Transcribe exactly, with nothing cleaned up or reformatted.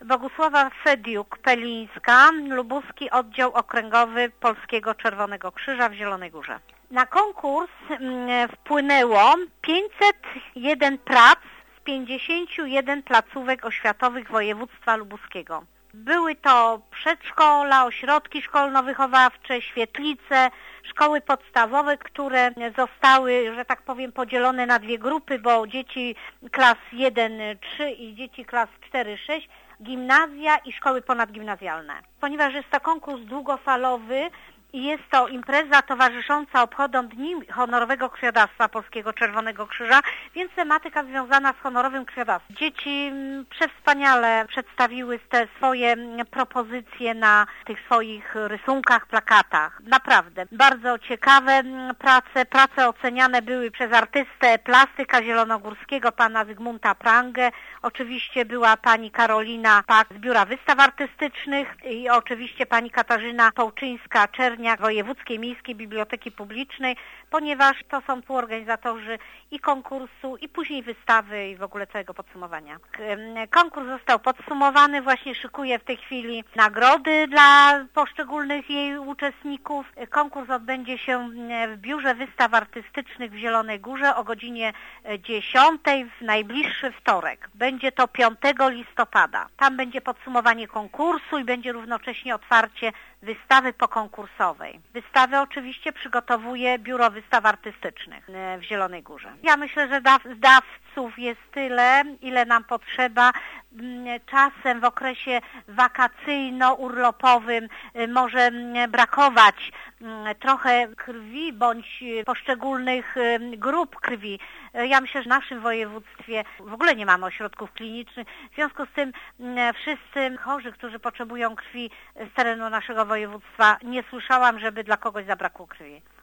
Bogusława Fediuk-Pelińska, Lubuski Oddział Okręgowy Polskiego Czerwonego Krzyża w Zielonej Górze. Na konkurs wpłynęło pięćset jeden prac z pięćdziesięciu jeden placówek oświatowych województwa lubuskiego. Były to przedszkola, ośrodki szkolno-wychowawcze, świetlice, szkoły podstawowe, które zostały, że tak powiem, podzielone na dwie grupy, bo dzieci klas jeden trzy i dzieci klas cztery sześć, gimnazja i szkoły ponadgimnazjalne. Ponieważ jest to konkurs długofalowy, i jest to impreza towarzysząca obchodom Dni Honorowego Krwiodawstwa Polskiego Czerwonego Krzyża, więc tematyka związana z honorowym krwiodawstwem. Dzieci przewspaniale przedstawiły te swoje propozycje na tych swoich rysunkach, plakatach. Naprawdę bardzo ciekawe prace. Prace oceniane były przez artystę plastyka zielonogórskiego, pana Zygmunta Prangę. Oczywiście była pani Karolina Pak z Biura Wystaw Artystycznych i oczywiście pani Katarzyna Połczyńska-Czerniak Wojewódzkiej Miejskiej Biblioteki Publicznej, ponieważ to są współorganizatorzy i konkursu, i później wystawy i w ogóle całego podsumowania. Konkurs został podsumowany, właśnie szykuje w tej chwili nagrody dla poszczególnych jej uczestników. Konkurs odbędzie się w Biurze Wystaw Artystycznych w Zielonej Górze o godzinie dziesiątej w najbliższy wtorek. Będzie to piątego listopada. Tam będzie podsumowanie konkursu i będzie równocześnie otwarcie wystawy pokonkursowej. Wystawę oczywiście przygotowuje Biuro Wystaw Artystycznych w Zielonej Górze. Ja myślę, że dawców jest tyle, ile nam potrzeba. Czasem w okresie wakacyjno-urlopowym może brakować trochę krwi bądź poszczególnych grup krwi. Ja myślę, że w naszym województwie w ogóle nie mamy ośrodków klinicznych. W związku z tym wszyscy chorzy, którzy potrzebują krwi z terenu naszego województwa, nie słyszałam, żeby dla kogoś zabrakło krwi.